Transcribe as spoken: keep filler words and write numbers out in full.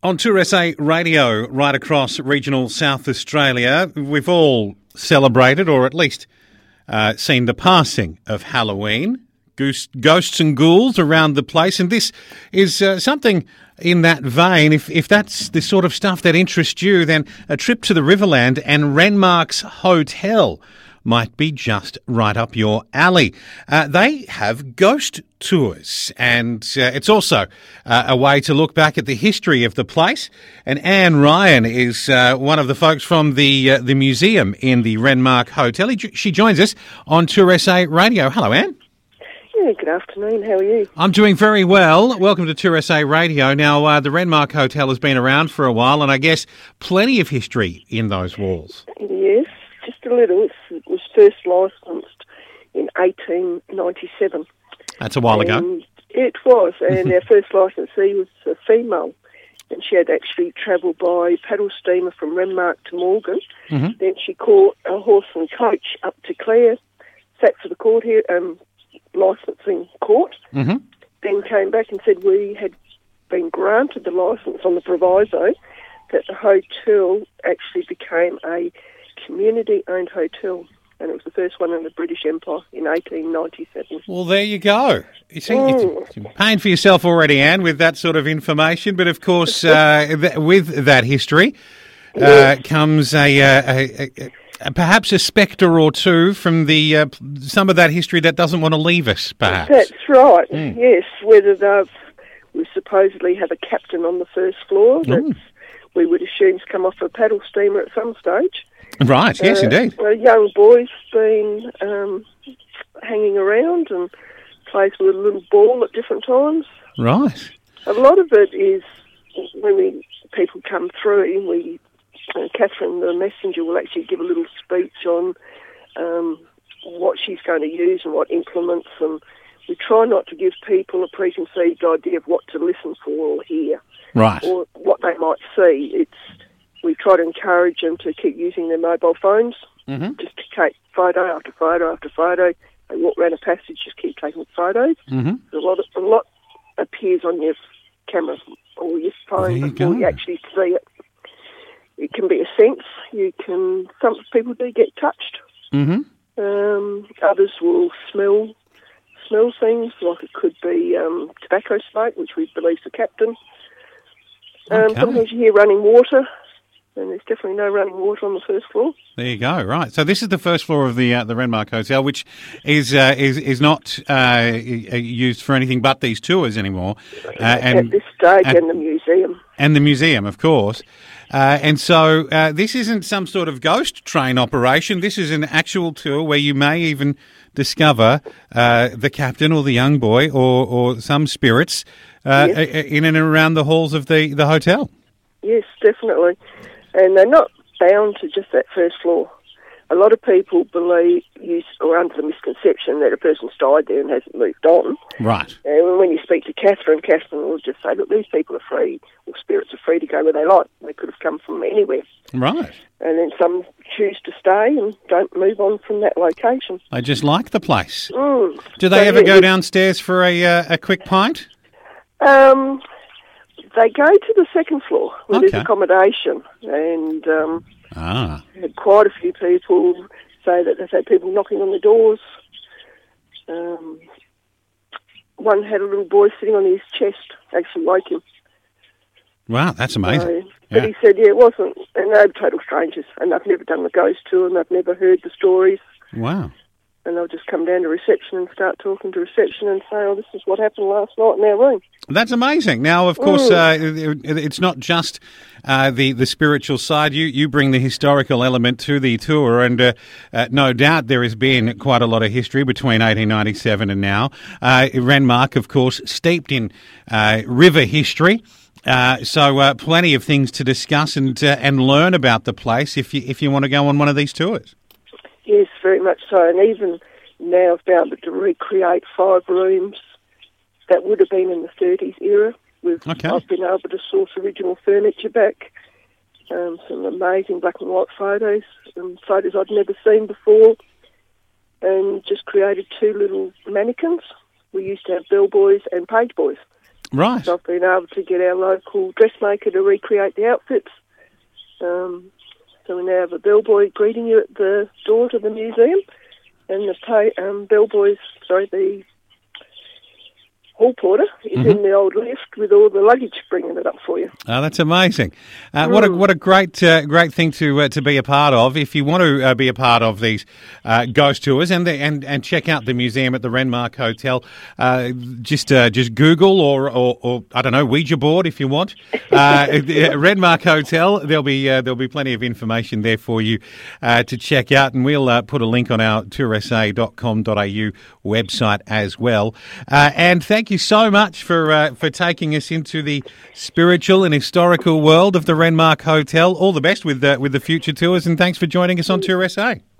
On two S A Radio, right across regional South Australia, we've all celebrated, or at least uh, seen the passing of Halloween. Goose, ghosts and ghouls around the place, and this is uh, something in that vein. If if that's the sort of stuff that interests you, then a trip to the Riverland and Renmark's Hotel might be just right up your alley. Uh, they have ghost tours, and uh, it's also uh, a way to look back at the history of the place. And Anne Ryan is uh, one of the folks from the uh, the museum in the Renmark Hotel. He, she joins us on two S A Radio. Hello, Anne. Yeah, good afternoon. How are you? I'm doing very well. Welcome to two S A Radio. Now, uh, the Renmark Hotel has been around for a while, and I guess plenty of history in those walls. Yes, just a little. It was first licensed in eighteen ninety-seven. That's a while ago. And it was, and our first licensee was a female, and she had actually travelled by paddle steamer from Renmark to Morgan. Mm-hmm. Then she caught a horse and coach up to Clare, sat for the court here, um, licensing court, mm-hmm. then came back and said we had been granted the licence on the proviso that the hotel actually became a community-owned hotel, and it was the first one in the British Empire in eighteen ninety-seven. Well, there you go. You see, mm. you're paying for yourself already, Anne, with that sort of information, but of course, uh, th- with that history uh, yes. comes a... Uh, a, a Uh, perhaps a spectre or two from the uh, some of that history that doesn't want to leave us, perhaps. That's right, mm. yes. Whether they've, we supposedly have a captain on the first floor that we would assume's come off a paddle steamer at some stage. Right, yes, uh, indeed. A young boy's been um, hanging around and plays with a little ball at different times. Right. A lot of it is when we people come through, we... Uh, Catherine, the messenger, will actually give a little speech on um, what she's going to use and what implements, and we try not to give people a preconceived idea of what to listen for or hear, right, or what they might see. It's we try to encourage them to keep using their mobile phones, mm-hmm. just to take photo after photo after photo. They walk around a passage, just keep taking photos. Mm-hmm. A lot, of, a lot appears on your camera or your phone you before go. you actually see it. It can be a sense. You can. Some people do get touched. Mm-hmm. Um, others will smell smell things, like it could be um, tobacco smoke, which we believe is the captain. Um, okay. Sometimes you hear running water, and there's definitely no running water on the first floor. There you go. Right. So this is the first floor of the uh, the Renmark Hotel, which is uh, is is not uh, used for anything but these tours anymore. Uh, and, At this stage, and, and the museum. And the museum, of course. Uh, and so uh, this isn't some sort of ghost train operation. This is an actual tour where you may even discover uh, the captain or the young boy or, or some spirits uh, yes. in and around the halls of the, the hotel. Yes, definitely. And they're not bound to just that first floor. A lot of people believe, use, or under the misconception that a person's died there and hasn't moved on. Right. And when you speak to Catherine, Catherine will just say, look, these people are free, or spirits are free to go where they like. They could have come from anywhere. Right. And then some choose to stay and don't move on from that location. They just like the place. Mm. Do they so, ever yeah, go downstairs for a uh, a quick pint? Um, they go to the second floor where okay. there's accommodation. And... Um, Ah. had quite a few people say that they've had people knocking on the doors. Um, one had a little boy sitting on his chest, actually woke him. Wow, that's amazing. So, yeah. But he said, yeah, it wasn't, and they were total strangers, and they've never done the ghost tour, and they've never heard the stories. Wow. And they'll just come down to reception and start talking to reception and say, oh, this is what happened last night in our room. That's amazing. Now, of course, mm. uh, it's not just uh, the, the spiritual side. You you bring the historical element to the tour, and uh, uh, no doubt there has been quite a lot of history between eighteen ninety-seven and now. Uh, Renmark, of course, steeped in uh, river history. Uh, so uh, plenty of things to discuss and uh, and learn about the place if you if you want to go on one of these tours. Yes, very much so. And even now I've been able to recreate five rooms that would have been in the thirties era. We've, okay. I've been able to source original furniture back, um, some amazing black and white photos, and photos I'd never seen before, and just created two little mannequins. We used to have bellboys and page boys. Right. So I've been able to get our local dressmaker to recreate the outfits. Um, so we now have a bellboy greeting you at the door to the museum, and the pay, um, bellboy's, sorry, the hall porter is mm-hmm. in the old lift with all the luggage, bringing it up for you. Oh, that's amazing! Uh, mm. What a what a great uh, great thing to uh, to be a part of. If you want to uh, be a part of these uh, ghost tours and the, and and check out the museum at the Renmark Hotel, uh, just uh, just Google or, or or I don't know, Ouija board if you want. Uh, Renmark Hotel. There'll be uh, there'll be plenty of information there for you uh, to check out, and we'll uh, put a link on our tour s a dot com dot a u website as well. Uh, and thank Thank you so much for uh, for taking us into the spiritual and historical world of the Renmark Hotel. All the best with uh, with the future tours, and thanks for joining us on Tour S A.